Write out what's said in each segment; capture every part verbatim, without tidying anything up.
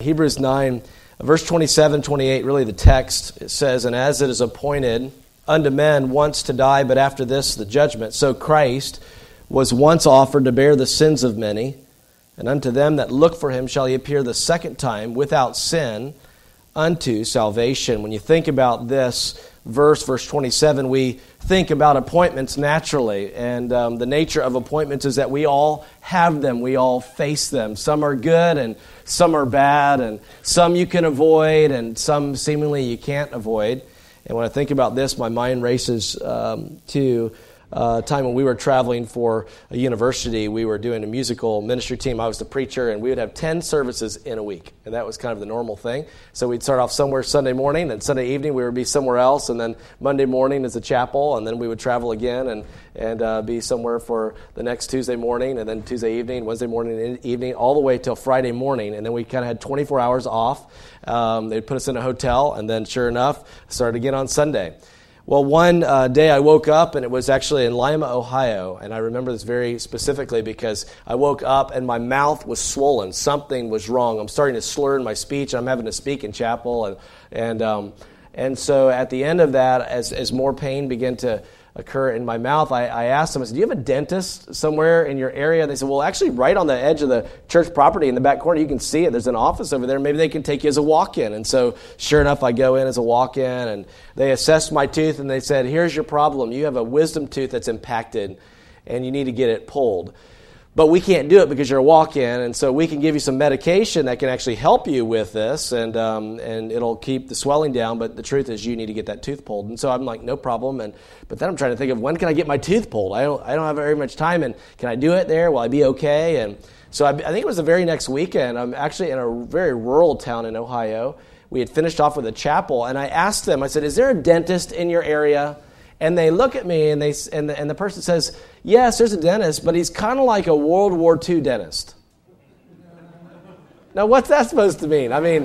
Hebrews nine, verse twenty-seven, twenty-eight, really the text, it says, "And as it is appointed unto men once to die, but after this the judgment, so Christ was once offered to bear the sins of many, and unto them that look for him shall he appear the second time without sin unto salvation." When you think about this verse, verse twenty-seven, we think about appointments naturally. And um, the nature of appointments is that we all have them. We all face them. Some are good and some are bad, and some you can avoid and some seemingly you can't avoid. And when I think about this, my mind races um, to Uh, time when we were traveling for a university. We were doing a musical ministry team. I was the preacher, and we would have ten services in a week, and that was kind of the normal thing. So we'd start off somewhere Sunday morning, and Sunday evening we would be somewhere else, and then Monday morning is a chapel, and then we would travel again and and uh, be somewhere for the next Tuesday morning, and then Tuesday evening, Wednesday morning, and evening, all the way till Friday morning, and then we kind of had twenty-four hours off. Um, they'd put us in a hotel, and then sure enough, started again on Sunday. Well, one uh, day I woke up, and it was actually in Lima, Ohio, and I remember this very specifically because I woke up and my mouth was swollen. Something was wrong. I'm starting to slur in my speech, and I'm having to speak in chapel, and and um, and so at the end of that, as as more pain began to occur in my mouth, I, I asked them, I said, "Do you have a dentist somewhere in your area?" And they said, "Well, actually, right on the edge of the church property in the back corner, you can see it. There's an office over there. Maybe they can take you as a walk-in." And so, sure enough, I go in as a walk-in, and they assessed my tooth, and they said, "Here's your problem. You have a wisdom tooth that's impacted, and you need to get it pulled. But we can't do it because you're a walk-in, and so we can give you some medication that can actually help you with this, and um, and it'll keep the swelling down, but the truth is you need to get that tooth pulled." And so I'm like, no problem. And but then I'm trying to think of, when can I get my tooth pulled? I don't I don't have very much time, and can I do it there? Will I be okay? And so I, I think it was the very next weekend. I'm actually in a very rural town in Ohio. We had finished off with a chapel, and I asked them, I said, "Is there a dentist in your area?" And they look at me, and they and the, and the person says, "Yes, there's a dentist, but he's kind of like a World War Two dentist." Now, what's that supposed to mean? I mean,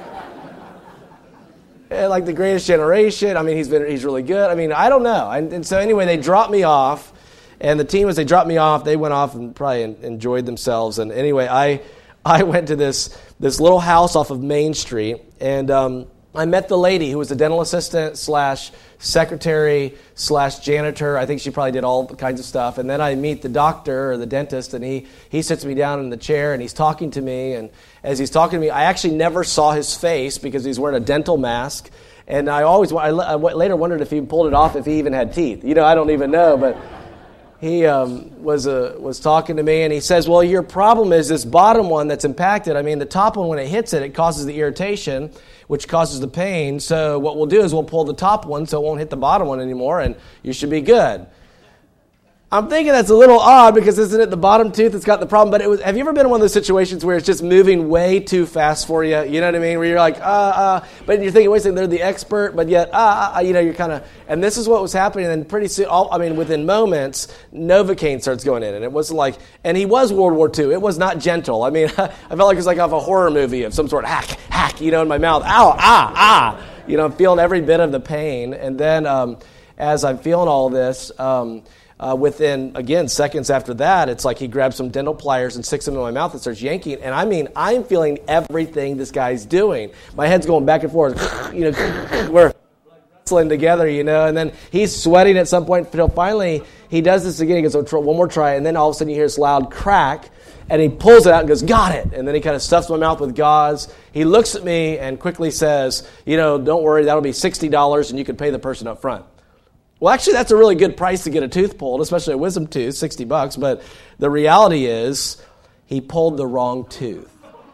like the Greatest Generation. I mean, he's been he's really good. I mean, I don't know. And, and so anyway, they dropped me off, and the team, as they dropped me off, they went off and probably enjoyed themselves. And anyway, I I went to this this little house off of Main Street, and um, I met the lady who was a dental assistant slash secretary slash janitor. I think she probably did all kinds of stuff. And then I meet the doctor or the dentist, and he he sits me down in the chair, and he's talking to me. And as he's talking to me, I actually never saw his face because he's wearing a dental mask. And I always, I, I later wondered if he pulled it off, if he even had teeth. You know, I don't even know, but he um, was uh, was talking to me, and he says, "Well, your problem is this bottom one that's impacted. I mean, the top one, when it hits it, it causes the irritation, which causes the pain. So what we'll do is we'll pull the top one so it won't hit the bottom one anymore, and you should be good." I'm thinking that's a little odd because isn't it the bottom tooth that's got the problem? But it was. Have you ever been in one of those situations where it's just moving way too fast for you? You know what I mean? Where you're like, uh, uh, but you're thinking, wait a second, they're the expert, but yet, uh, uh, you know, you're kind of, and this is what was happening. And pretty soon, all, I mean, within moments, Novocaine starts going in, and it wasn't like, and he was World War Two. It was not gentle. I mean, I felt like it was like off a horror movie of some sort, hack, hack, you know, in my mouth, ow, ah, ah, you know, I'm feeling every bit of the pain. And then um, as I'm feeling all this, um, Uh, within, again, seconds after that, it's like he grabs some dental pliers and sticks them in my mouth and starts yanking. And I mean, I'm feeling everything this guy's doing. My head's going back and forth. You know, we're wrestling together, you know. And then he's sweating at some point until finally he does this again. He goes, "Oh, one more try." And then all of a sudden you hear this loud crack. And he pulls it out and goes, "Got it." And then he kind of stuffs my mouth with gauze. He looks at me and quickly says, "You know, don't worry, that'll be sixty dollars and you can pay the person up front." Well, actually, that's a really good price to get a tooth pulled, especially a wisdom tooth, sixty bucks. But the reality is he pulled the wrong tooth.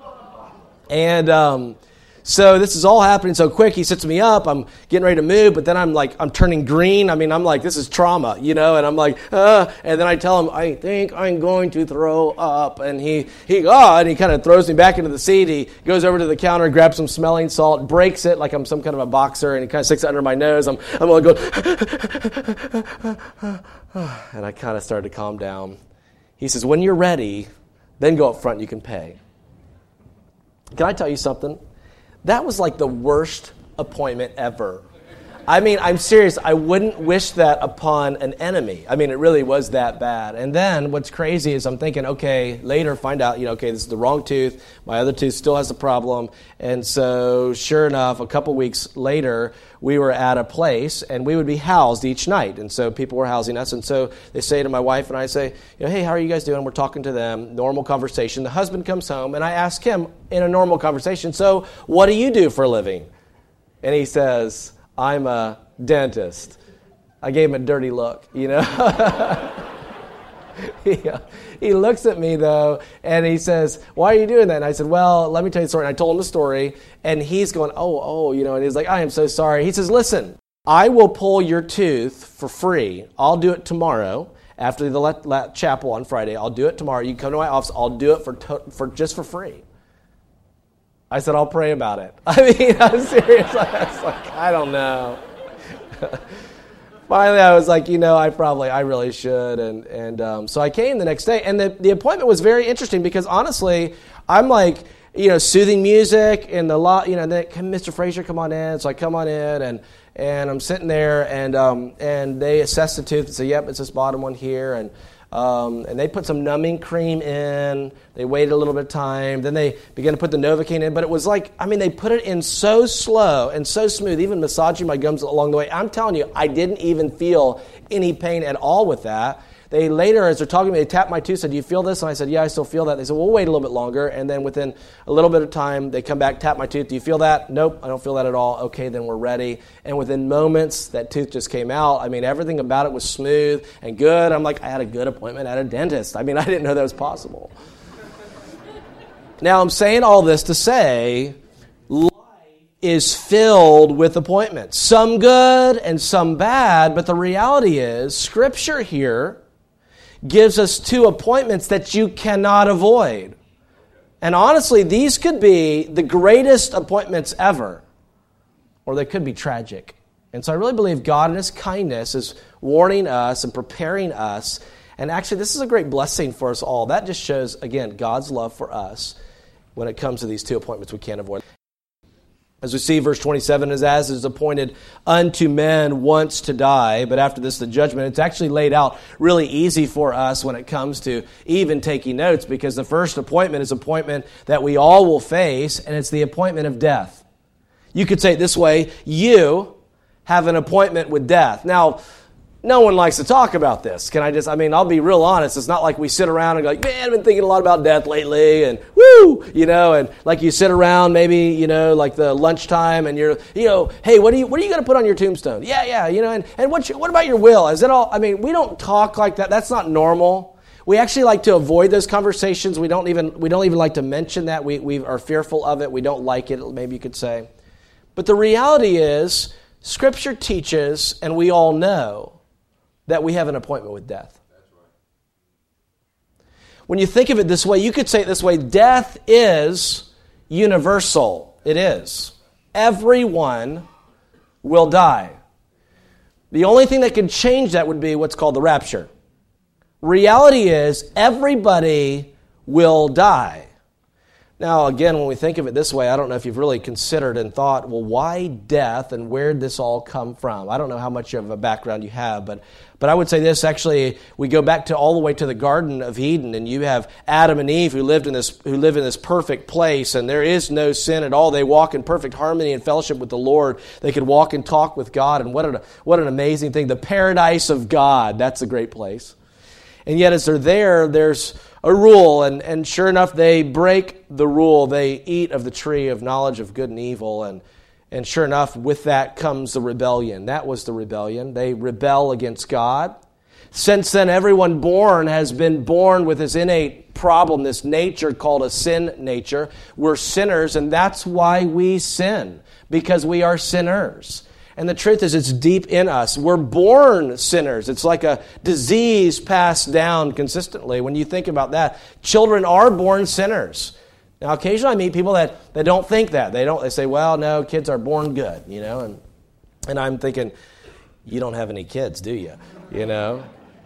And um, so this is all happening so quick. He sits me up. I'm getting ready to move, but then I'm like, I'm turning green. I mean, I'm like, this is trauma, you know, and I'm like, uh, and then I tell him, "I think I'm going to throw up." And he, he, oh, and he kind of throws me back into the seat. He goes over to the counter, grabs some smelling salt, breaks it like I'm some kind of a boxer, and he kind of sticks it under my nose. I'm, I'm going to go, and I kind of started to calm down. He says, "When you're ready, then go up front, you can pay." Can I tell you something? That was like the worst appointment ever. I mean, I'm serious. I wouldn't wish that upon an enemy. I mean, it really was that bad. And then what's crazy is I'm thinking, okay, later find out, you know, okay, this is the wrong tooth. My other tooth still has a problem. And so sure enough, a couple weeks later, we were at a place and we would be housed each night. And so people were housing us. And so they say to my wife and I say, you know, hey, how are you guys doing? We're talking to them. Normal conversation. The husband comes home and I ask him in a normal conversation, so what do you do for a living? And he says, I'm a dentist. I gave him a dirty look, you know. he, he looks at me, though, and he says, why are you doing that? And I said, well, let me tell you the story. And I told him the story, and he's going, oh, oh, you know, and he's like, I am so sorry. He says, listen, I will pull your tooth for free. I'll do it tomorrow after the let, let chapel on Friday. I'll do it tomorrow. You can come to my office. I'll do it for to, for just for free. I said, I'll pray about it. I mean, I'm serious. I was like, I don't know. Finally, I was like, you know, I probably, I really should. And and um, so I came the next day. And the, the appointment was very interesting because, honestly, I'm like, you know, soothing music and the lot, you know, then, can Mister Frazier come on in? So I come on in and and I'm sitting there and um, and they assess the tooth and say, yep, it's this bottom one here. And Um, and they put some numbing cream in. They waited a little bit of time. Then they began to put the Novocaine in. But it was like, I mean, they put it in so slow and so smooth, even massaging my gums along the way. I'm telling you, I didn't even feel any pain at all with that. They later, as they're talking to me, they tapped my tooth, said, do you feel this? And I said, yeah, I still feel that. They said, well, we'll wait a little bit longer. And then within a little bit of time, they come back, tap my tooth. Do you feel that? Nope, I don't feel that at all. Okay, then we're ready. And within moments, that tooth just came out. I mean, everything about it was smooth and good. I'm like, I had a good appointment at a dentist. I mean, I didn't know that was possible. Now, I'm saying all this to say, life is filled with appointments. Some good and some bad, but the reality is, Scripture here gives us two appointments that you cannot avoid. And honestly, these could be the greatest appointments ever, or they could be tragic. And so I really believe God in His kindness is warning us and preparing us. And actually, this is a great blessing for us all. That just shows, again, God's love for us when it comes to these two appointments we can't avoid. As we see, verse twenty-seven is, as is appointed unto men once to die, but after this the judgment. It's actually laid out really easy for us when it comes to even taking notes, because the first appointment is an appointment that we all will face, and it's the appointment of death. You could say it this way, you have an appointment with death. Now, no one likes to talk about this. Can I just, I mean, I'll be real honest. It's not like we sit around and go, like, man, I've been thinking a lot about death lately, and woo, you know, and like you sit around maybe, you know, like the lunchtime and you're, you know, hey, what are you, what are you going to put on your tombstone? Yeah, yeah, you know, and, and what, what about your will? Is it all, I mean, we don't talk like that. That's not normal. We actually like to avoid those conversations. We don't even, we don't even like to mention that. We, we are fearful of it. We don't like it, maybe you could say. But the reality is, Scripture teaches, and we all know, that we have an appointment with death. That's right. When you think of it this way, you could say it this way, death is universal. It is. Everyone will die. The only thing that can change that would be what's called the rapture. Reality is, everybody will die. Now, again, when we think of it this way, I don't know if you've really considered and thought, well, why death and where did this all come from? I don't know how much of a background you have, but but I would say this, actually, we go back to all the way to the Garden of Eden, and you have Adam and Eve who lived in this who live in this perfect place, and there is no sin at all. They walk in perfect harmony and fellowship with the Lord. They could walk and talk with God, and what an, what an amazing thing. The paradise of God, that's a great place. And yet as they're there, there's a rule, and, and sure enough, they break the rule. They eat of the tree of knowledge of good and evil, and, and sure enough, with that comes the rebellion. That was the rebellion. They rebel against God. Since then, everyone born has been born with this innate problem, this nature called a sin nature. We're sinners, and that's why we sin, because we are sinners. And the truth is, it's deep in us. We're born sinners. It's like a disease passed down consistently. When you think about that, children are born sinners. Now, occasionally I meet people that, that don't think that. They don't. They say, well, no, kids are born good, you know. And and I'm thinking, you don't have any kids, do you? You know?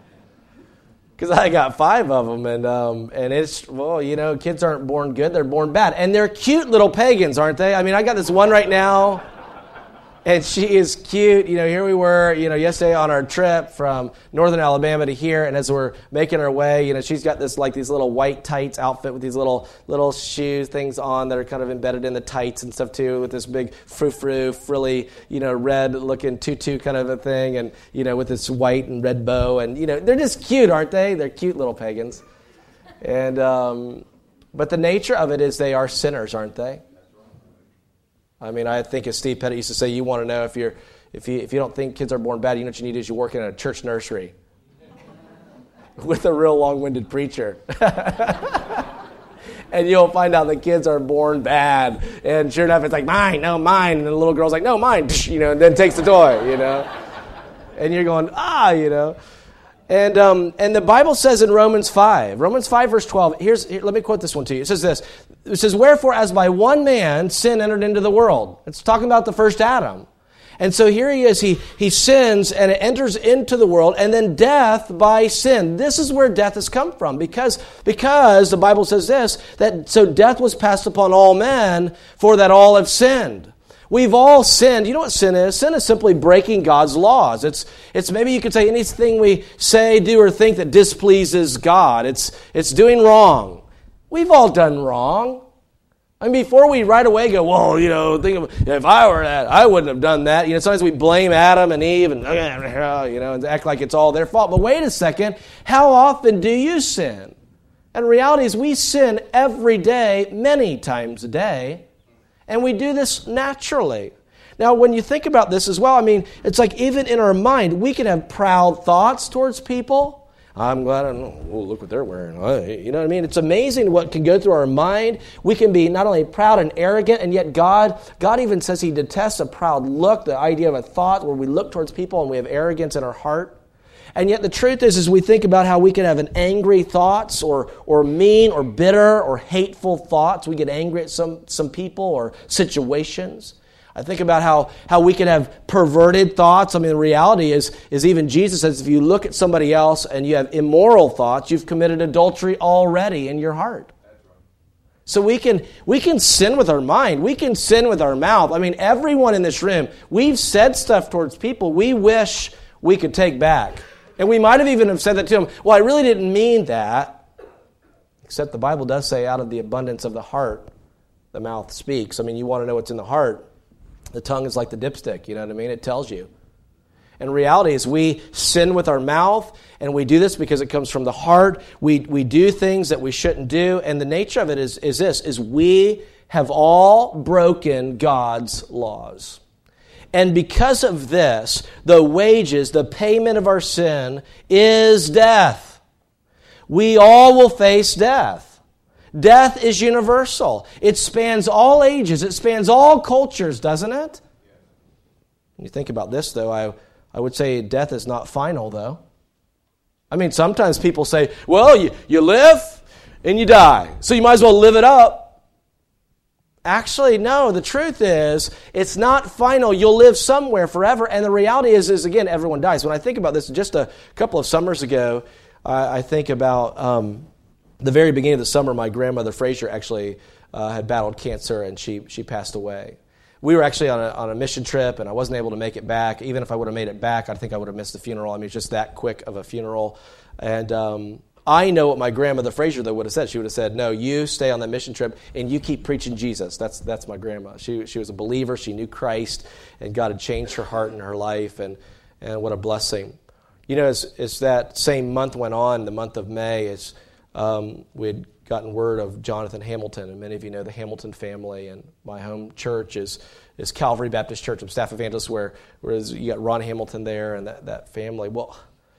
Because I got five of them, and um, and it's, well, you know, kids aren't born good. They're born bad. And they're cute little pagans, aren't they? I mean, I got this one right now. And she is cute. You know, here we were, you know, yesterday on our trip from northern Alabama to here, and as we're making our way, you know, she's got this, like, these little white tights outfit with these little little shoe things on that are kind of embedded in the tights and stuff, too, with this big frou-frou, frilly, you know, red-looking tutu kind of a thing, and, you know, with this white and red bow. And, you know, they're just cute, aren't they? They're cute little pagans. And, um, but the nature of it is they are sinners, aren't they? I mean, I think as Steve Pettit used to say, you want to know if you're if you if you don't think kids are born bad, you know what you need is you work in a church nursery with a real long-winded preacher. And you'll find out the kids are born bad. And sure enough, it's like, mine, no, mine. And the little girl's like, no, mine, you know, and then takes the toy, you know. And you're going, ah, you know. And um, and the Bible says in Romans five, Romans five, verse twelve, here's here, let me quote this one to you. It says this. It says, wherefore, as by one man sin entered into the world. It's talking about the first Adam. And so here he is, he, he sins and it enters into the world, and then death by sin. This is where death has come from, because, because the Bible says this, that so death was passed upon all men, for that all have sinned. We've all sinned. You know what sin is? Sin is simply breaking God's laws. It's it's maybe you could say anything we say, do, or think that displeases God. It's it's doing wrong. We've all done wrong. I mean, before we right away go, well, you know, think of, if I were that, I wouldn't have done that. You know, sometimes we blame Adam and Eve and, you know, and act like it's all their fault. But wait a second, how often do you sin? And the reality is we sin every day, many times a day. And we do this naturally. Now, when you think about this as well, I mean, it's like even in our mind, we can have proud thoughts towards people. I'm glad I know. Oh, look what they're wearing. You know what I mean? It's amazing what can go through our mind. We can be not only proud and arrogant, and yet God, God even says He detests a proud look, the idea of a thought where we look towards people and we have arrogance in our heart. And yet the truth is, as we think about how we can have an angry thoughts or or mean or bitter or hateful thoughts, we get angry at some, some people or situations. I think about how, how we can have perverted thoughts. I mean, the reality is, is even Jesus says if you look at somebody else and you have immoral thoughts, you've committed adultery already in your heart. So we can we can sin with our mind. We can sin with our mouth. I mean, everyone in this room, we've said stuff towards people we wish we could take back. And we might have even have said that to them, well, I really didn't mean that. Except the Bible does say out of the abundance of the heart, the mouth speaks. I mean, you want to know what's in the heart. The tongue is like the dipstick, you know what I mean? It tells you. And reality is we sin with our mouth, and we do this because it comes from the heart. We we do things that we shouldn't do, and the nature of it is, is this, is we have all broken God's laws. And because of this, the wages, the payment of our sin is death. We all will face death. Death is universal. It spans all ages. It spans all cultures, doesn't it? When you think about this, though, I, I would say death is not final, though. I mean, sometimes people say, well, you, you live and you die, so you might as well live it up. Actually, no, the truth is, it's not final. You'll live somewhere forever, and the reality is, is again, everyone dies. When I think about this, just a couple of summers ago, I, I think about... Um, the very beginning of the summer, my grandmother Fraser actually uh, had battled cancer, and she she passed away. We were actually on a on a mission trip, and I wasn't able to make it back. Even if I would have made it back, I think I would have missed the funeral. I mean, it's just that quick of a funeral. And um, I know what my grandmother Fraser though would have said. She would have said, "No, you stay on that mission trip, and you keep preaching Jesus." That's that's my grandma. She she was a believer. She knew Christ, and God had changed her heart and her life, and and what a blessing. You know, as as that same month went on, the month of May, is Um, we had gotten word of Jonathan Hamilton, and many of you know the Hamilton family, and my home church is is Calvary Baptist Church. I'm staff evangelist where, where you got Ron Hamilton there and that, that family. Well,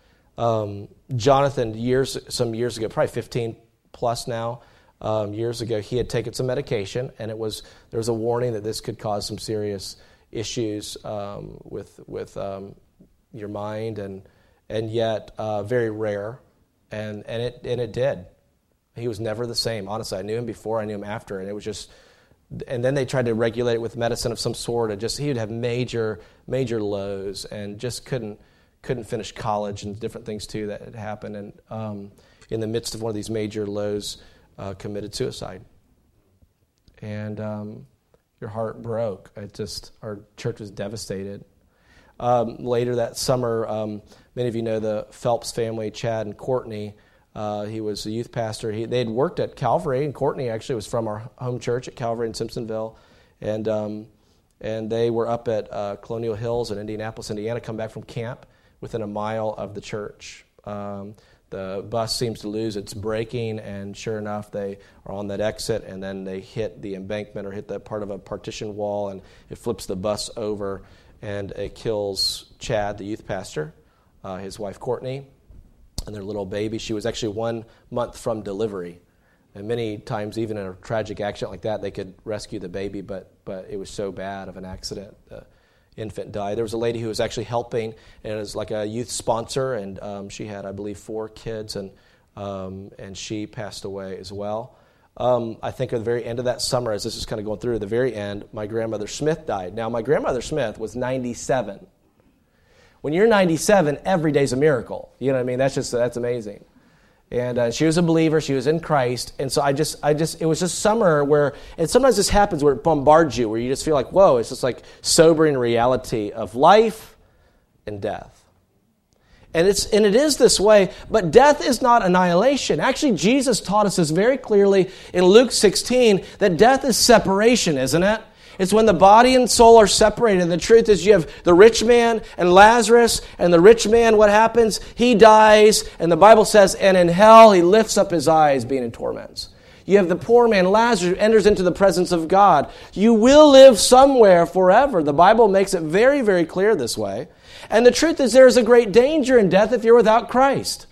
um, Jonathan, years some years ago, probably fifteen plus now, um, years ago, he had taken some medication, and it was there was a warning that this could cause some serious issues um, with with um, your mind, and and yet uh, very rare. And and it and it did. He was never the same. Honestly, I knew him before, I knew him after, and it was just. And then they tried to regulate it with medicine of some sort, and just he would have major major lows, and just couldn't couldn't finish college and different things too that had happened. And um, in the midst of one of these major lows, uh, committed suicide. And um, your heart broke. It just, our church was devastated. Um, later that summer, um, many of you know the Phelps family, Chad and Courtney. Uh, he was a youth pastor. He, they had worked at Calvary, and Courtney actually was from our home church at Calvary in Simpsonville. And um, and they were up at uh, Colonial Hills in Indianapolis, Indiana, come back from camp within a mile of the church. Um, the bus seems to lose its braking, and sure enough, they are on that exit, and then they hit the embankment or hit that part of a partition wall, and it flips the bus over, and it kills Chad, the youth pastor, uh, his wife Courtney, and their little baby. She was actually one month from delivery. And many times, even in a tragic accident like that, they could rescue the baby, but but it was so bad of an accident. The infant died. There was a lady who was actually helping, and it was like a youth sponsor, and um, she had, I believe, four kids, and um, and she passed away as well. Um, I think at the very end of that summer, as this is kind of going through, at the very end, my grandmother Smith died. Now, my grandmother Smith was ninety-seven. When you're ninety-seven, every day's a miracle. You know what I mean? That's just that's amazing. And uh, she was a believer. She was in Christ. And so I just, I just, it was just summer where, and sometimes this happens where it bombards you, where you just feel like, whoa, it's just like sobering reality of life and death. And it's, and it is this way, but death is not annihilation. Actually, Jesus taught us this very clearly in Luke sixteen, that death is separation, isn't it? It's when the body and soul are separated. And the truth is you have the rich man and Lazarus, and the rich man, what happens? He dies, and the Bible says, and in hell he lifts up his eyes, being in torments. You have the poor man, Lazarus, who enters into the presence of God. You will live somewhere forever. The Bible makes it very, very clear this way. And the truth is there is a great danger in death if you're without Christ.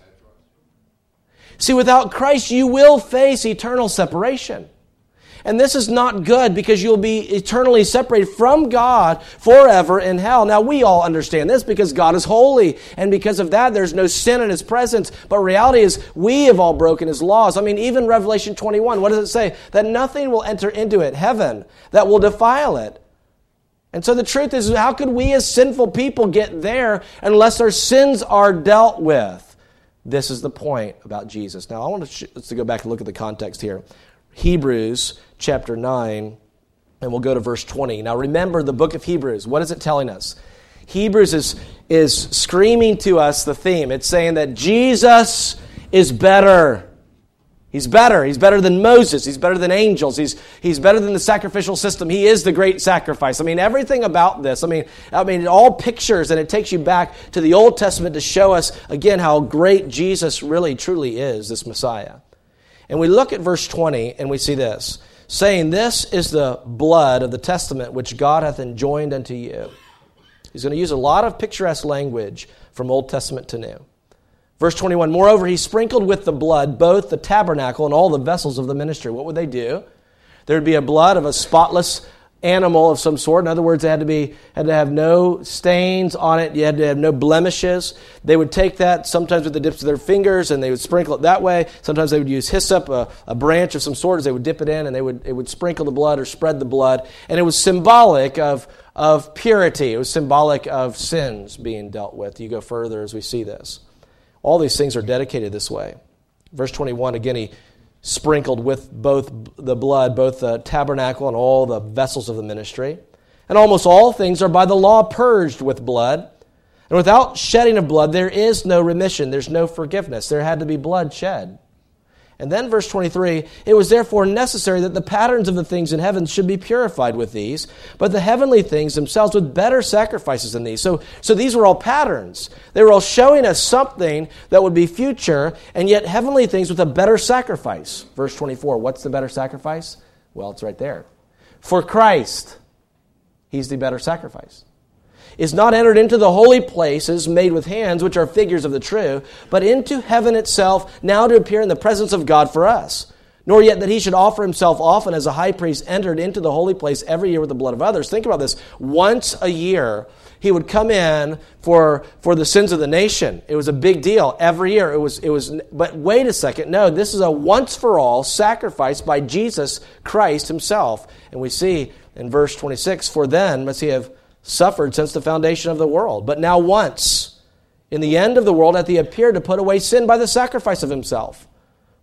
See, without Christ, you will face eternal separation. And this is not good because you'll be eternally separated from God forever in hell. Now, we all understand this because God is holy. And because of that, there's no sin in His presence. But reality is we have all broken His laws. I mean, even Revelation twenty-one, what does it say? That nothing will enter into it, heaven, that will defile it. And so the truth is, how could we as sinful people get there unless our sins are dealt with? This is the point about Jesus. Now, I want to, sh- let's go back and look at the context here. Hebrews chapter nine, and we'll go to verse twenty. Now remember the book of Hebrews. What is it telling us? Hebrews is, is screaming to us the theme. It's saying that Jesus is better. He's better. He's better than Moses. He's better than angels. He's, he's better than the sacrificial system. He is the great sacrifice. I mean, everything about this, I mean, I mean, it all pictures, and it takes you back to the Old Testament to show us, again, how great Jesus really, truly is, this Messiah. And we look at verse twenty, and we see this, saying, this is the blood of the testament which God hath enjoined unto you. He's going to use a lot of picturesque language from Old Testament to New. Verse twenty-one, moreover, he sprinkled with the blood both the tabernacle and all the vessels of the ministry. What would they do? There would be a blood of a spotless animal of some sort. In other words, it had to be had to have no stains on it. You had to have no blemishes. They would take that sometimes with the dips of their fingers, and they would sprinkle it that way. Sometimes they would use hyssop, a, a branch of some sort, as they would dip it in, and they would it would sprinkle the blood or spread the blood. And it was symbolic of, of purity. It was symbolic of sins being dealt with. You go further as we see this. All these things are dedicated this way. Verse twenty-one, again, he sprinkled with both the blood, both the tabernacle and all the vessels of the ministry. And almost all things are by the law purged with blood. And without shedding of blood, there is no remission. There's no forgiveness. There had to be blood shed. And then verse twenty-three, it was therefore necessary that the patterns of the things in heaven should be purified with these, but the heavenly things themselves with better sacrifices than these. So, so these were all patterns. They were all showing us something that would be future, and yet heavenly things with a better sacrifice. Verse twenty-four, what's the better sacrifice? Well, it's right there. For Christ, He's the better sacrifice. Is not entered into the holy places made with hands, which are figures of the true, but into heaven itself, now to appear in the presence of God for us. Nor yet that He should offer Himself often as a high priest entered into the holy place every year with the blood of others. Think about this. Once a year, He would come in for, for the sins of the nation. It was a big deal. Every year it was, it was, but wait a second. No, this is a once for all sacrifice by Jesus Christ Himself. And we see in verse twenty-six, for then must He have suffered since the foundation of the world. But now once, in the end of the world, hath He appeared to put away sin by the sacrifice of Himself.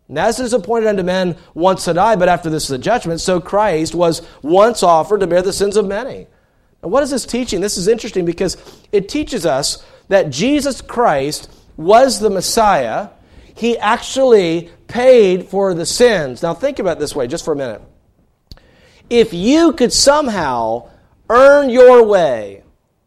And as it is appointed unto men once to die, but after this is the judgment, so Christ was once offered to bear the sins of many. Now, what is this teaching? This is interesting because it teaches us that Jesus Christ was the Messiah. He actually paid for the sins. Now think about it this way just for a minute. If you could somehow earn your way,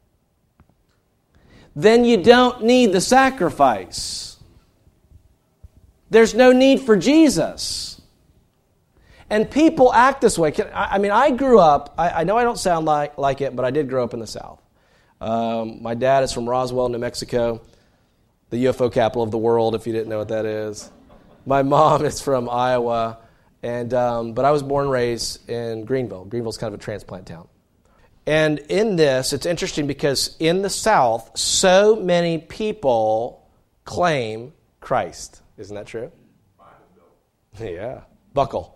then you don't need the sacrifice. There's no need for Jesus. And people act this way. I mean, I grew up, I, I know I don't sound like, like it, but I did grow up in the South. Um, my dad is from Roswell, New Mexico, the U F O capital of the world, if you didn't know what that is. My mom is from Iowa, and um, but I was born and raised in Greenville. Greenville's kind of a transplant town. And in this, it's interesting because in the South, so many people claim Christ. Isn't that true? Yeah. Buckle.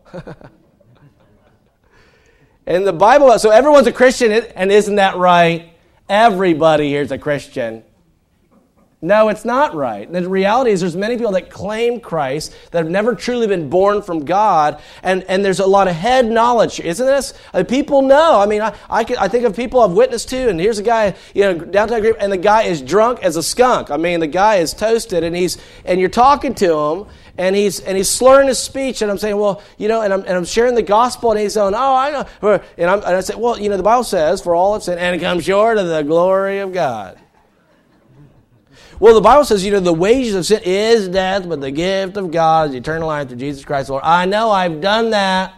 And the Bible, so everyone's a Christian, and isn't that right? Everybody here's a Christian. No, it's not right. And the reality is there's many people that claim Christ that have never truly been born from God, and, and there's a lot of head knowledge, isn't this? Uh, people know. I mean, I I, can, I think of people I've witnessed to, and here's a guy, you know, downtown group, and the guy is drunk as a skunk. I mean, the guy is toasted, and he's and you're talking to him, and he's and he's slurring his speech, and I'm saying, well, you know, and I'm and I'm sharing the gospel, and he's going, oh, I know, and, I'm, and I say, well, you know, the Bible says, for all have sinned, and it comes short of the glory of God. Well, the Bible says, you know, the wages of sin is death, but the gift of God is eternal life through Jesus Christ, Lord. I know, I've done that.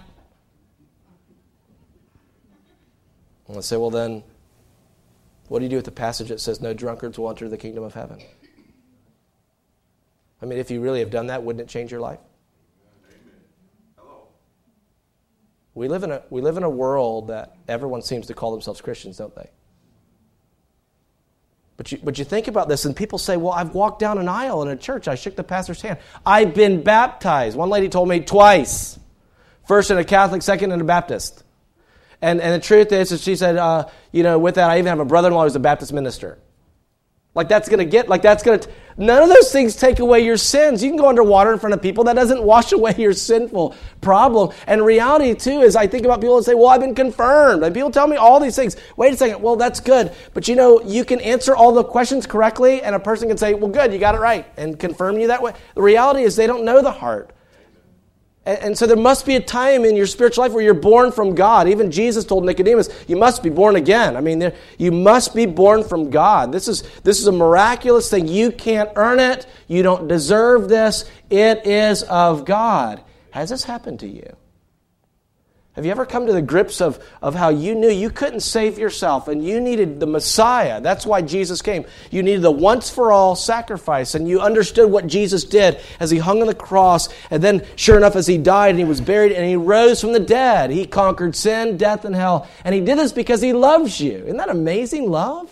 And I say, well then, what do you do with the passage that says no drunkards will enter the kingdom of heaven? I mean, if you really have done that, wouldn't it change your life? Hello. We live in a we live in a world that everyone seems to call themselves Christians, don't they? But you, but you think about this, and people say, well, I've walked down an aisle in a church. I shook the pastor's hand. I've been baptized. One lady told me twice. First in a Catholic, second in a Baptist. And and the truth is, is she said, uh, you know, with that, I even have a brother-in-law who's a Baptist minister. Like that's going to get, like that's going to, none of those things take away your sins. You can go underwater in front of people. That doesn't wash away your sinful problem. And reality, too, is I think about people and say, well, I've been confirmed. And people tell me all these things. Wait a second. Well, that's good. But, you know, you can answer all the questions correctly, and a person can say, well, good, you got it right, and confirm you that way. The reality is they don't know the heart. And so there must be a time in your spiritual life where you're born from God. Even Jesus told Nicodemus, you must be born again. I mean, you must be born from God. This is, this is a miraculous thing. You can't earn it. You don't deserve this. It is of God. Has this happened to you? Have you ever come to the grips of, of how you knew you couldn't save yourself and you needed the Messiah? That's why Jesus came. You needed the once-for-all sacrifice, and you understood what Jesus did as he hung on the cross, and then, sure enough, as he died and he was buried and he rose from the dead, he conquered sin, death, and hell. And he did this because he loves you. Isn't that amazing love?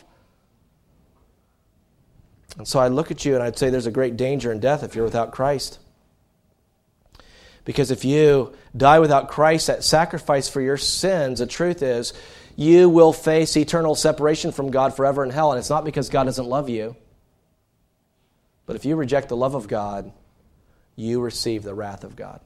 And so I look at you and I'd say there's a great danger in death if you're without Christ. Because if you die without Christ, that sacrifice for your sins, the truth is, you will face eternal separation from God forever in hell. And it's not because God doesn't love you. But if you reject the love of God, you receive the wrath of God.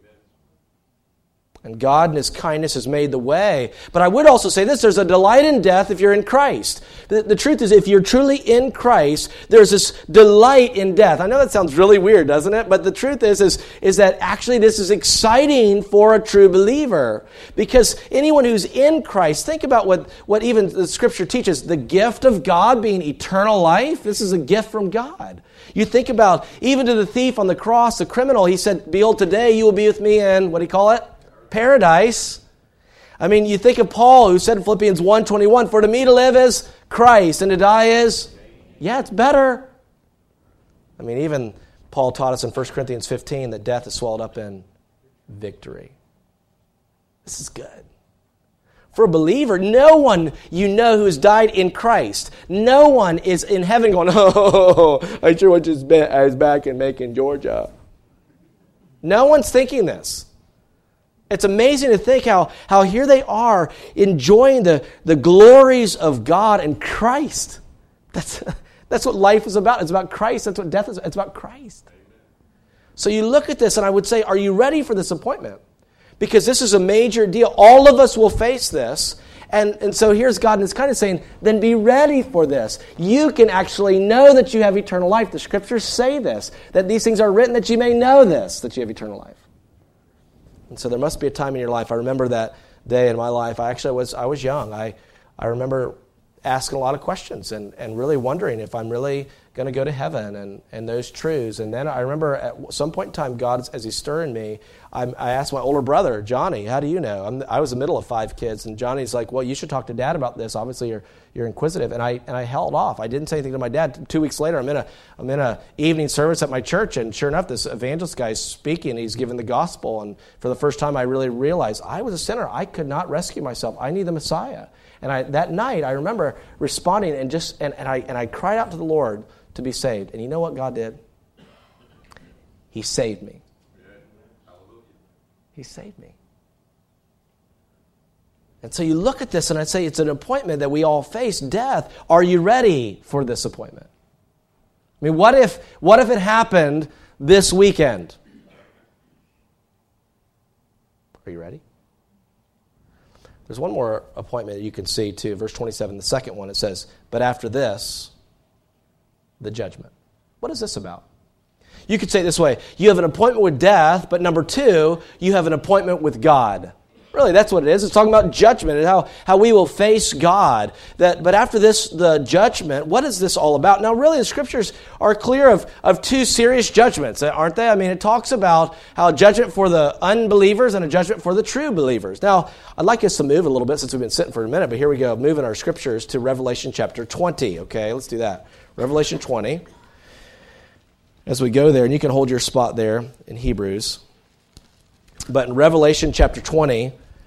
And God in His kindness has made the way. But I would also say this, there's a delight in death if you're in Christ. The, the truth is, if you're truly in Christ, there's this delight in death. I know that sounds really weird, doesn't it? But the truth is, is, is that actually this is exciting for a true believer. Because anyone who's in Christ, think about what, what even the Scripture teaches, the gift of God being eternal life. This is a gift from God. You think about, even to the thief on the cross, the criminal, he said, behold, today you will be with me in, what do you call it? Paradise. I mean, you think of Paul, who said in Philippians one twenty-one, for to me to live is Christ, and to die is, yeah, it's better. I mean, even Paul taught us in First Corinthians fifteen that death is swallowed up in victory. This is good. For a believer, no one you know who has died in Christ, no one is in heaven going, oh, I sure wish I was back in Macon, Georgia. No one's thinking this. It's amazing to think how, how here they are enjoying the, the glories of God and Christ. That's, that's what life is about. It's about Christ. That's what death is. It's about Christ. So you look at this, and I would say, are you ready for this appointment? Because this is a major deal. All of us will face this. And, and so here's God, and it's kind of saying, then be ready for this. You can actually know that you have eternal life. The Scriptures say this, that these things are written that you may know this, that you have eternal life. And so there must be a time in your life. I remember that day in my life. I actually was I was young. I, I remember asking a lot of questions and, and really wondering if I'm really going to go to heaven and, and those truths. And then I remember at some point in time, God, as He's stirring me, I, I asked my older brother, Johnny, how do you know? I'm, I was the middle of five kids, and Johnny's like, well, you should talk to Dad about this. Obviously, you're you're inquisitive. And I and I held off. I didn't say anything to my dad. Two weeks later, I'm in a I'm in a evening service at my church, and sure enough, this evangelist guy's speaking. He's giving the gospel, and for the first time, I really realized I was a sinner. I could not rescue myself. I need the Messiah. And I, that night, I remember responding and just and, and I and I cried out to the Lord to be saved. And you know what God did? He saved me. He saved me. And so you look at this, and I say it's an appointment that we all face, death. Are you ready for this appointment? I mean, what if what if it happened this weekend? Are you ready? There's one more appointment that you can see too. Verse twenty-seven, the second one, it says, but after this, the judgment. What is this about? You could say it this way, you have an appointment with death, but number two, you have an appointment with God. Really, that's what it is. It's talking about judgment and how, how we will face God. That, but after this, the judgment, what is this all about? Now, really, the Scriptures are clear of, of two serious judgments, aren't they? I mean, it talks about how a judgment for the unbelievers and a judgment for the true believers. Now, I'd like us to move a little bit since we've been sitting for a minute, but here we go, moving our Scriptures to Revelation chapter twenty, okay? Let's do that. Revelation twenty. As we go there, and you can hold your spot there in Hebrews. But in Revelation chapter twenty,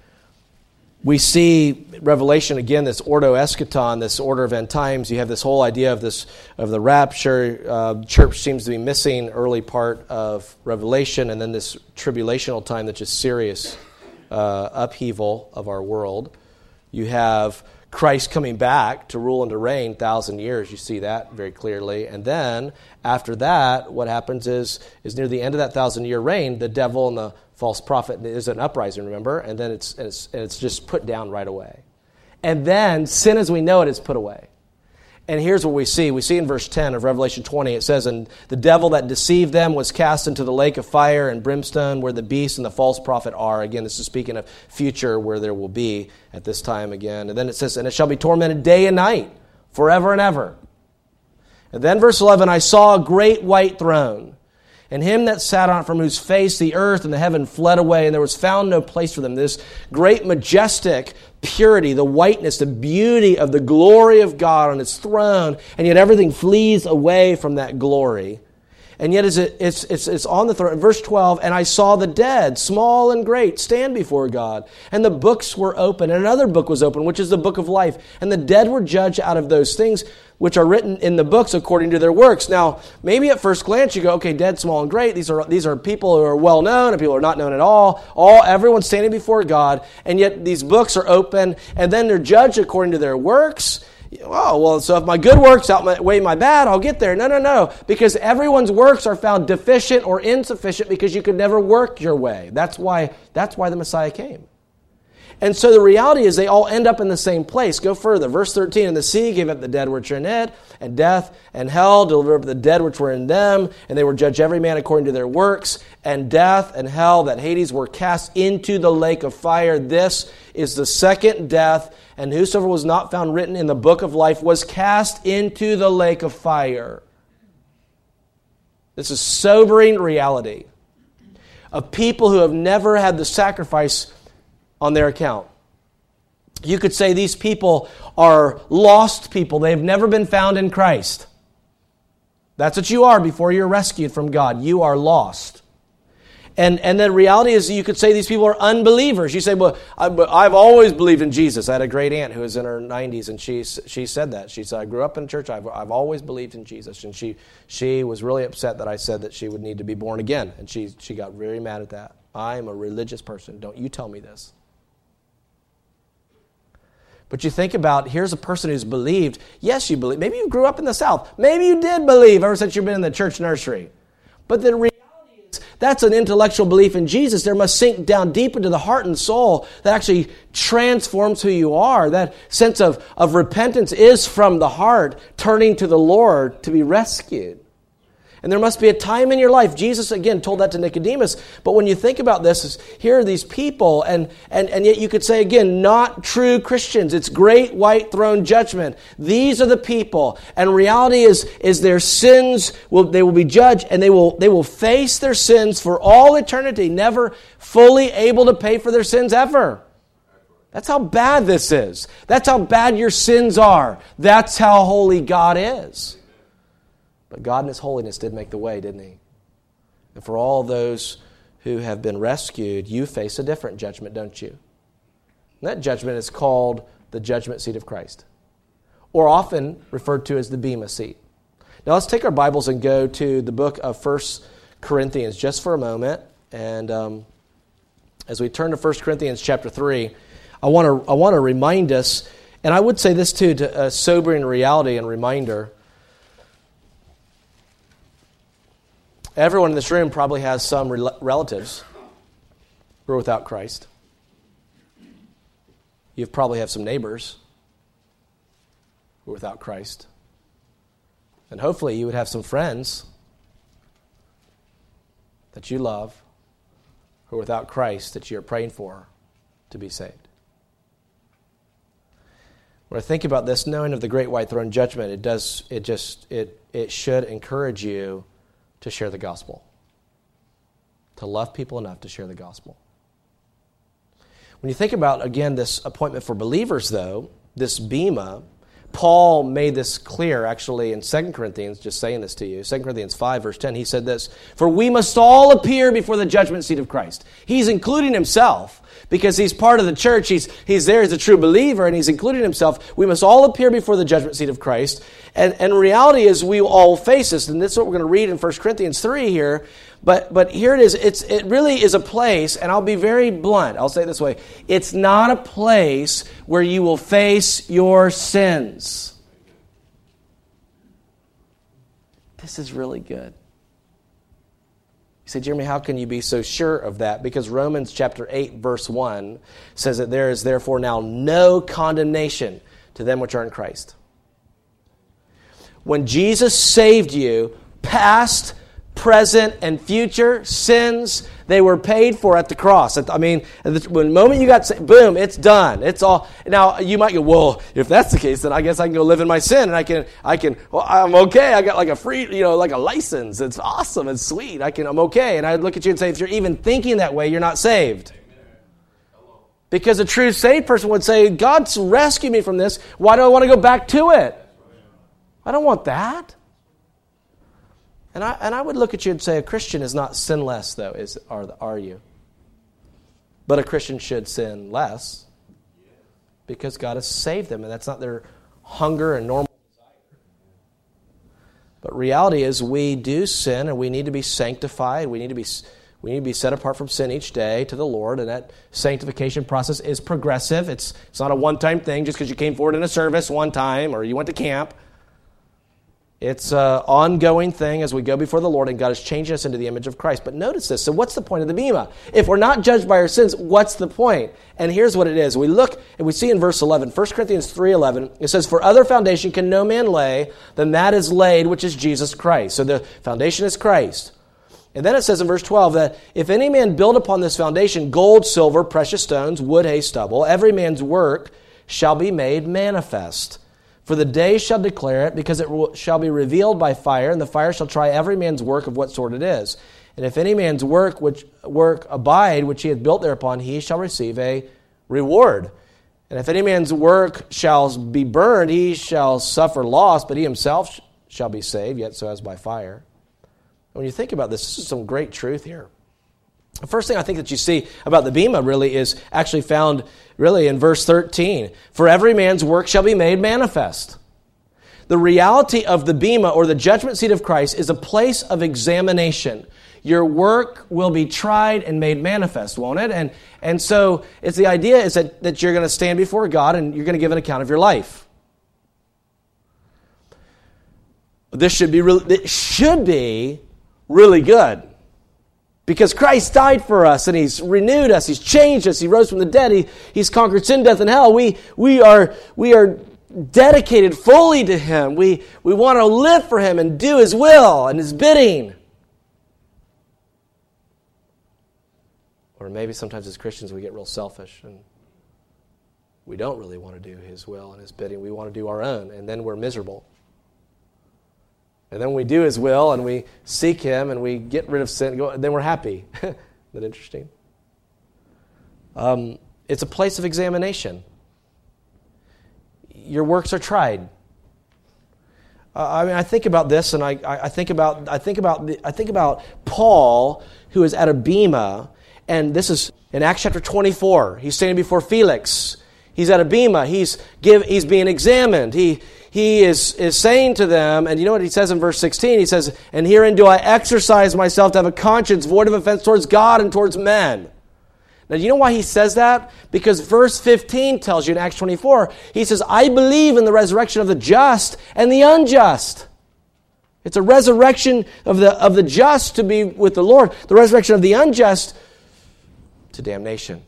we see Revelation again, this ordo eschaton, this order of end times. You have this whole idea of this of the rapture. Uh, church seems to be missing early part of Revelation, and then this tribulational time that's just serious uh, upheaval of our world. You have Christ coming back to rule and to reign thousand years. You see that very clearly. And then after that, what happens is is near the end of that thousand year reign, the devil and the false prophet is an uprising, remember? And then it's, it's, it's just put down right away. And then sin as we know it is put away. And here's what we see. We see in verse ten of Revelation twenty, it says, and the devil that deceived them was cast into the lake of fire and brimstone where the beast and the false prophet are. Again, this is speaking of future where there will be at this time again. And then it says, and it shall be tormented day and night forever and ever. And then verse eleven, I saw a great white throne, and him that sat on it, from whose face the earth and the heaven fled away, and there was found no place for them. This great majestic purity, the whiteness, the beauty of the glory of God on His throne, and yet everything flees away from that glory. And yet it's, it's, it's, it's on the throne. Verse twelve, and I saw the dead, small and great, stand before God. And the books were open, and another book was open, which is the book of life. And the dead were judged out of those things which are written in the books according to their works. Now, maybe at first glance you go, okay, dead, small, and great. These are these are people who are well known, and people who are not known at all. All everyone's standing before God, and yet these books are open, and then they're judged according to their works. Oh, well, so if my good works outweigh my bad, I'll get there. No, no, no. Because everyone's works are found deficient or insufficient because you could never work your way. That's why, that's why the Messiah came. And so the reality is they all end up in the same place. Go further. Verse thirteen, and the sea gave up the dead which are in it, and death and hell delivered up the dead which were in them, and they were judged every man according to their works, and death and hell, that Hades, were cast into the lake of fire. This is the second death, and whosoever was not found written in the book of life was cast into the lake of fire. This is sobering reality of people who have never had the sacrifice on their account. You could say these people are lost people. They've never been found in Christ. That's what you are before you're rescued from God. You are lost. And and the reality is you could say these people are unbelievers. You say, well, I, I've always believed in Jesus. I had a great aunt who was in her nineties, and she she said that. She said, I grew up in church. I've, I've always believed in Jesus. And she she was really upset that I said that she would need to be born again. And she she got very mad at that. I'm a religious person. Don't you tell me this. But you think about, here's a person who's believed. Yes, you believe. Maybe you grew up in the South. Maybe you did believe ever since you've been in the church nursery. But the reality is, that's an intellectual belief in Jesus. There must sink down deep into the heart and soul that actually transforms who you are. That sense of, of repentance is from the heart, turning to the Lord to be rescued. And there must be a time in your life. Jesus, again, told that to Nicodemus. But when you think about this, here are these people, and, and, and yet you could say, again, not true Christians. It's great white throne judgment. These are the people. And reality is, is their sins, will they will be judged, and they will, they will face their sins for all eternity, never fully able to pay for their sins ever. That's how bad this is. That's how bad your sins are. That's how holy God is. But God in His holiness did make the way, didn't He? And for all those who have been rescued, you face a different judgment, don't you? And that judgment is called the judgment seat of Christ, or often referred to as the Bema seat. Now let's take our Bibles and go to the book of First Corinthians just for a moment. And um, as we turn to First Corinthians chapter three, I want to I want to remind us, and I would say this too, to a sobering reality and reminder. Everyone in this room probably has some rel- relatives who are without Christ. You probably have some neighbors who are without Christ. And hopefully you would have some friends that you love who are without Christ that you're praying for to be saved. When I think about this, knowing of the great white throne judgment, it does, it just, it, it should encourage you to share the gospel. To love people enough to share the gospel. When you think about, again, this appointment for believers, though, this bema, Paul made this clear, actually, in Second Corinthians, just saying this to you. Second Corinthians five, verse ten, he said this, "For we must all appear before the judgment seat of Christ." He's including himself, because he's part of the church. He's, he's there as a true believer, and he's including himself. We must all appear before the judgment seat of Christ. And, and reality is we all face this, and this is what we're going to read in First Corinthians three here. But but here it is. It's it really is a place, and I'll be very blunt. I'll say it this way. It's not a place where you will face your sins. This is really good. You say, Jeremy, how can you be so sure of that? Because Romans chapter eight, verse one says that there is therefore now no condemnation to them which are in Christ. When Jesus saved you, past, present, and future sins, they were paid for at the cross. I mean, the moment you got saved, boom, it's done. It's all. Now, you might go, well, if that's the case, then I guess I can go live in my sin, and I can, I can, well, I'm okay. I got like a free, you know, like a license. It's awesome. It's sweet. I can, I'm okay. And I'd look at you and say, if you're even thinking that way, you're not saved. Because a true saved person would say, God's rescued me from this. Why do I want to go back to it? I don't want that. And I and I would look at you and say, a Christian is not sinless, though, is are are you? But a Christian should sin less because God has saved them, and that's not their hunger and normal desire. But reality is, we do sin, and we need to be sanctified. We need to be we need to be set apart from sin each day to the Lord, and that sanctification process is progressive. It's it's not a one-time thing just because you came forward in a service one time or you went to camp. It's an ongoing thing as we go before the Lord, and God is changing us into the image of Christ. But notice this. So what's the point of the bema? If we're not judged by our sins, what's the point? And here's what it is. We look and we see in verse eleven, First Corinthians three eleven, it says, "For other foundation can no man lay than that is laid, which is Jesus Christ." So the foundation is Christ. And then it says in verse twelve that if any man build upon this foundation gold, silver, precious stones, wood, hay, stubble, every man's work shall be made manifest. For the day shall declare it, because it shall be revealed by fire, and the fire shall try every man's work of what sort it is. And if any man's work which work abide, which he hath built thereupon, he shall receive a reward. And if any man's work shall be burned, he shall suffer loss, but he himself shall be saved, yet so as by fire. When you think about this, this is some great truth here. The first thing I think that you see about the bema really is actually found really in verse thirteen. For every man's work shall be made manifest. The reality of the bema, or the judgment seat of Christ, is a place of examination. Your work will be tried and made manifest, won't it? And and so it's the idea is that, that you're going to stand before God and you're going to give an account of your life. This should be really, it should be really good. Because Christ died for us, and He's renewed us, He's changed us, He rose from the dead, he, He's conquered sin, death, and hell. We, we, are, we are dedicated fully to Him. We, we want to live for Him and do His will and His bidding. Or maybe sometimes as Christians we get real selfish and we don't really want to do His will and His bidding. We want to do our own, and then we're miserable. And then we do His will and we seek Him and we get rid of sin, and go, then we're happy. Isn't that interesting? Um, it's a place of examination. Your works are tried. Uh, I mean, I think about this, and I, I think about I think about the, I think about Paul, who is at a bema, and this is in Acts chapter twenty-four. He's standing before Felix. He's at a bema. He's give. He's being examined. He he is is saying to them, and you know what he says in verse sixteen? He says, "And herein do I exercise myself to have a conscience void of offense towards God and towards men." Now, do you know why he says that? Because verse fifteen tells you in Acts twenty-four, he says, "I believe in the resurrection of the just and the unjust." It's a resurrection of the of the just to be with the Lord, the resurrection of the unjust to damnation.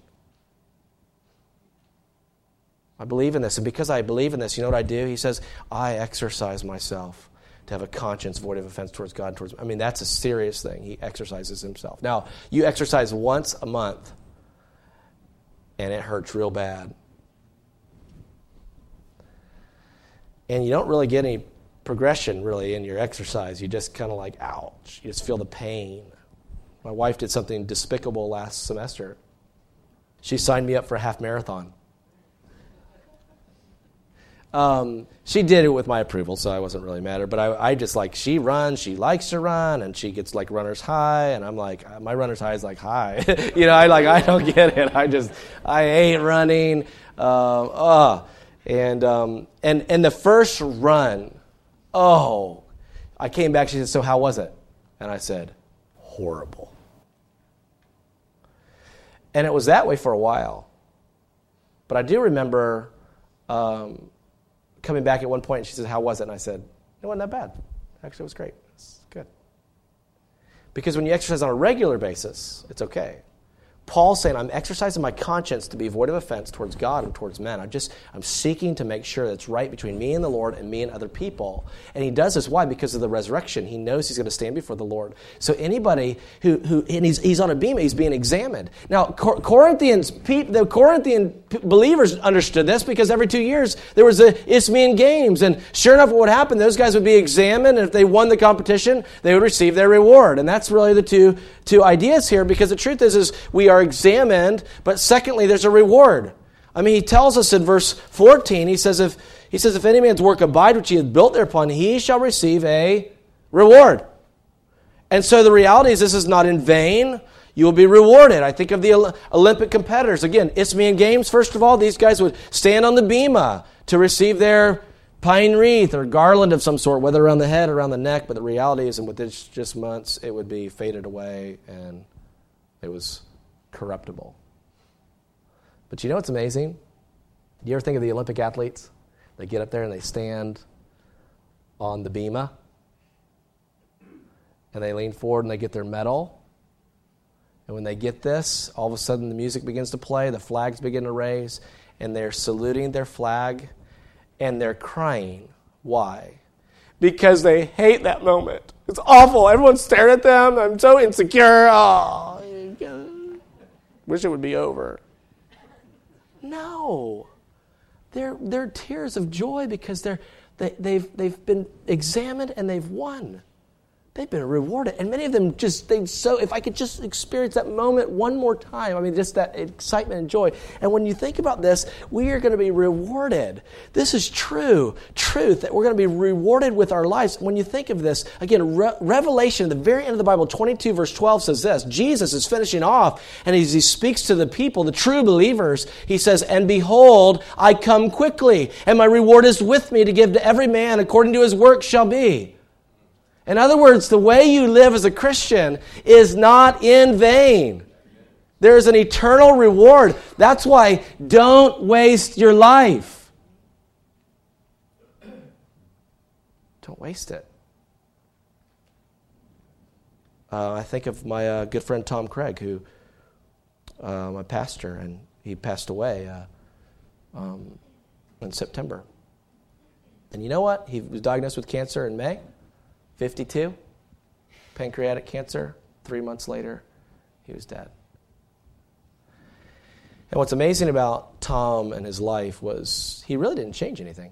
I believe in this, and because I believe in this, you know what I do? He says, I exercise myself to have a conscience void of offense towards God and towards... I mean, that's a serious thing. He exercises himself. Now, you exercise once a month, and it hurts real bad. And you don't really get any progression, really, in your exercise. You just kind of like, ouch. You just feel the pain. My wife did something despicable last semester. She signed me up for a half marathon. Um, she did it with my approval, so I wasn't really mad at her. But I, I just like, she runs, she likes to run, and she gets like runner's high, and I'm like, my runner's high is like high. you know, I like, I don't get it. I just, I hate running. Uh, oh. And, um, and, and the first run, oh, I came back, she said, so how was it? And I said, horrible. And it was that way for a while. But I do remember, um, coming back at one point, and she said, how was it? And I said, it wasn't that bad. Actually, it was great. It's good. Because when you exercise on a regular basis, it's okay. Paul's saying, I'm exercising my conscience to be void of offense towards God and towards men. I'm just, I'm seeking to make sure that's right between me and the Lord and me and other people. And he does this, why? Because of the resurrection. He knows he's going to stand before the Lord. So anybody who, who and he's, he's on a bema, he's being examined. Now, Cor- Corinthians, the Corinthian believers understood this because every two years there was the Isthmian Games. And sure enough, what would happen, those guys would be examined, and if they won the competition, they would receive their reward. And that's really the two, two ideas here, because the truth is, is we are examined, but secondly, there's a reward. I mean, he tells us in verse fourteen, he says, if he says, if any man's work abide which he hath built thereupon, he shall receive a reward. And so the reality is, this is not in vain. You will be rewarded. I think of the Olympic competitors. Again, Isthmian Games, first of all, these guys would stand on the bema to receive their pine wreath or garland of some sort, whether around the head or around the neck. But the reality is, and within just months, it would be faded away, and it was corruptible. But you know what's amazing? You ever think of the Olympic athletes? They get up there and they stand on the bema, and they lean forward and they get their medal. And when they get this, all of a sudden the music begins to play, the flags begin to raise, and they're saluting their flag, and they're crying. Why? Because they hate that moment. It's awful. Everyone's staring at them. I'm so insecure. Oh, wish it would be over. No. They're, they're tears of joy because they're, they, they've, they've been examined and they've won. They've been rewarded. And many of them just, they so, if I could just experience that moment one more time, I mean, just that excitement and joy. And when you think about this, we are going to be rewarded. This is true, truth, that we're going to be rewarded with our lives. When you think of this, again, Re- Revelation, at the very end of the Bible, twenty-two verse twelve says this. Jesus is finishing off, and as he speaks to the people, the true believers, he says, and behold, I come quickly, and my reward is with me to give to every man according to his work shall be. In other words, the way you live as a Christian is not in vain. There is an eternal reward. That's why don't waste your life. Don't waste it. Uh, I think of my uh, good friend Tom Craig, who uh, my pastor, and he passed away uh, um, in September. And you know what? He was diagnosed with cancer in May, fifty-two, pancreatic cancer. Three months later, he was dead. And what's amazing about Tom and his life was he really didn't change anything.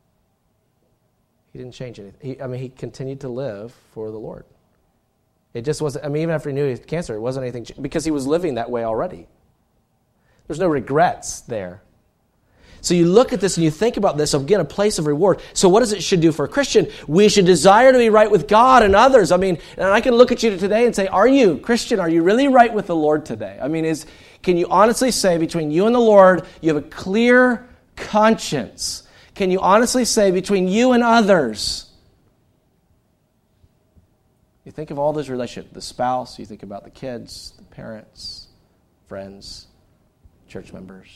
He didn't change anything. He, I mean, he continued to live for the Lord. It just wasn't, I mean, even after he knew he had cancer, it wasn't anything, because he was living that way already. There's no regrets there. So you look at this and you think about this, again, a place of reward. So what does it should do for a Christian? We should desire to be right with God and others. I mean, and I can look at you today and say, are you, Christian, are you really right with the Lord today? I mean, is can you honestly say between you and the Lord, you have a clear conscience? Can you honestly say between you and others? You think of all those relationships, the spouse, you think about the kids, the parents, friends, church members.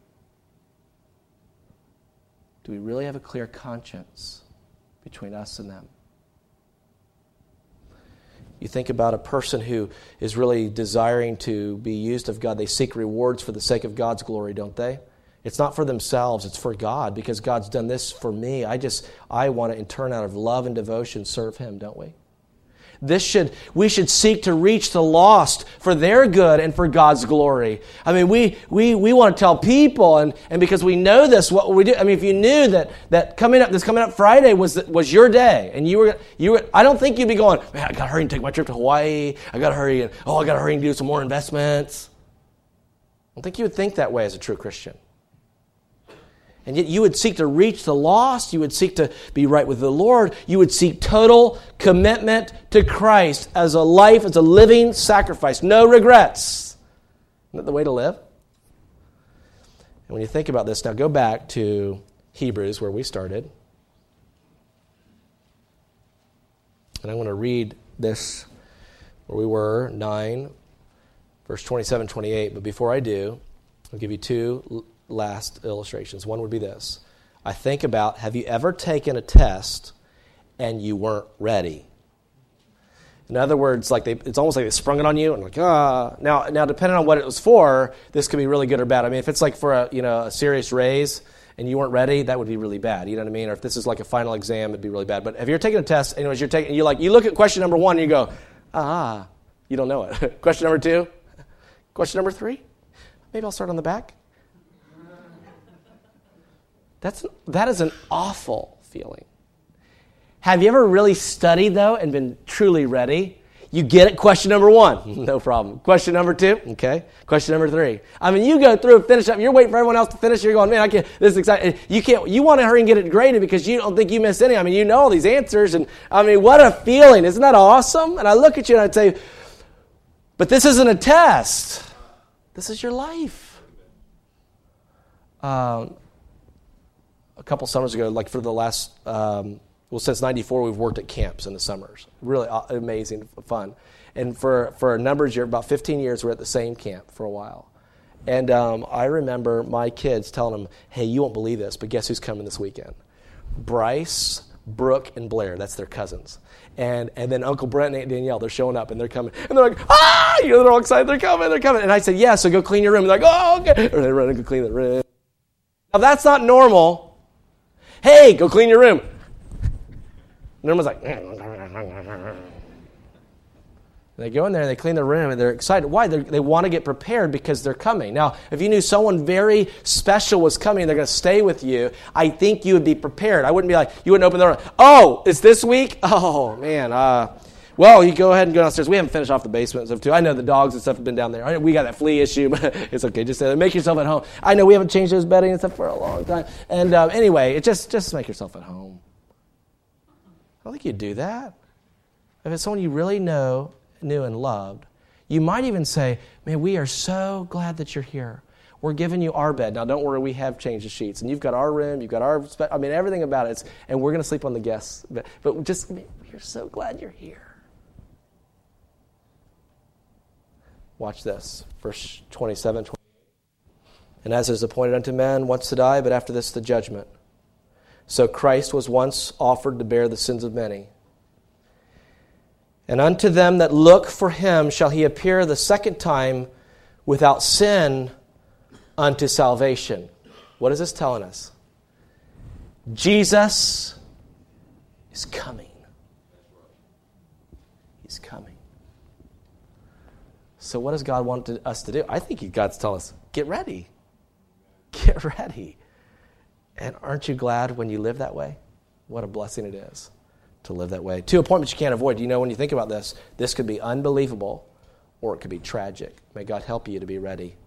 Do we really have a clear conscience between us and them? You think about a person who is really desiring to be used of God. They seek rewards for the sake of God's glory, don't they? It's not for themselves, it's for God, because God's done this for me. I just, I want to, in turn, out of love and devotion, serve Him, don't we? This should, we should seek to reach the lost for their good and for God's glory. I mean, we we we want to tell people, and, and because we know this, what we do. I mean, if you knew that that coming up, this coming up Friday was was your day, and you were you were, I don't think you'd be going, man, I got to hurry and take my trip to Hawaii. I got to hurry and oh, I got to hurry and do some more investments. I don't think you would think that way as a true Christian. And yet you would seek to reach the lost. You would seek to be right with the Lord. You would seek total commitment to Christ as a life, as a living sacrifice. No regrets. Isn't that the way to live? And when you think about this, now go back to Hebrews where we started. And I'm going to read this where we were, nine, verse twenty-seven, twenty-eight. But before I do, I'll give you two last illustrations. One would be this. I think about, have you ever taken a test and you weren't ready? In other words, like they, it's almost like they sprung it on you and like, ah. Now, now, depending on what it was for, this could be really good or bad. I mean, if it's like for a, you know, a serious raise and you weren't ready, that would be really bad. You know what I mean? Or if this is like a final exam, it'd be really bad. But if you're taking a test, anyways, you're taking, you like, you look at question number one and you go, ah, you don't know it. Question number two, question number three, maybe I'll start on the back. That's that is an awful feeling. Have you ever really studied, though, and been truly ready? You get it, question number one, no problem. Question number two, okay. Question number three. I mean, you go through and finish up. You're waiting for everyone else to finish. You're going, man, I can't. This is exciting. You can't. You want to hurry and get it graded because you don't think you missed any. I mean, you know all these answers, and I mean, what a feeling! Isn't that awesome? And I look at you and I say, but this isn't a test. This is your life. Um. A couple summers ago, like for the last, um, well, since ninety-four, we've worked at camps in the summers. Really amazing, fun. And for, for a number of years, about fifteen years, we're at the same camp for a while. And um, I remember my kids telling them, hey, you won't believe this, but guess who's coming this weekend? Bryce, Brooke, and Blair. That's their cousins. And and then Uncle Brent and Aunt Danielle, they're showing up, and they're coming. And they're like, ah! You know, they're all excited. They're coming, they're coming. And I said, yeah, so go clean your room. And they're like, oh, okay. Or they run and go clean the room. Now, that's not normal. Hey, go clean your room. And everyone's like, and they go in there and they clean the room and they're excited. Why? They're, they want to get prepared because they're coming. Now, if you knew someone very special was coming and they're going to stay with you, I think you would be prepared. I wouldn't be like, you wouldn't open the door. Oh, it's this week? Oh, man. Uh, well, you go ahead and go downstairs. We haven't finished off the basement and stuff, too. I know the dogs and stuff have been down there. We got that flea issue, but it's okay. Just uh, make yourself at home. I know we haven't changed those bedding and stuff for a long time. And um, anyway, it just, just make yourself at home. I don't think you'd do that. If it's someone you really know, knew and loved, you might even say, man, we are so glad that you're here. We're giving you our bed. Now, don't worry, we have changed the sheets. And you've got our room, you've got our, I mean, everything about it. It's, and we're going to sleep on the guests. But, but just, we're so glad you're here. Watch this, verse twenty-seven, twenty-eight. And as is appointed unto man once to die, but after this the judgment. So Christ was once offered to bear the sins of many. And unto them that look for him shall he appear the second time without sin unto salvation. What is this telling us? Jesus is coming. He's coming. So what does God want to, us to do? I think God's telling us, get ready. Get ready. And aren't you glad when you live that way? What a blessing it is to live that way. Two appointments you can't avoid. You know, when you think about this, this could be unbelievable or it could be tragic. May God help you to be ready.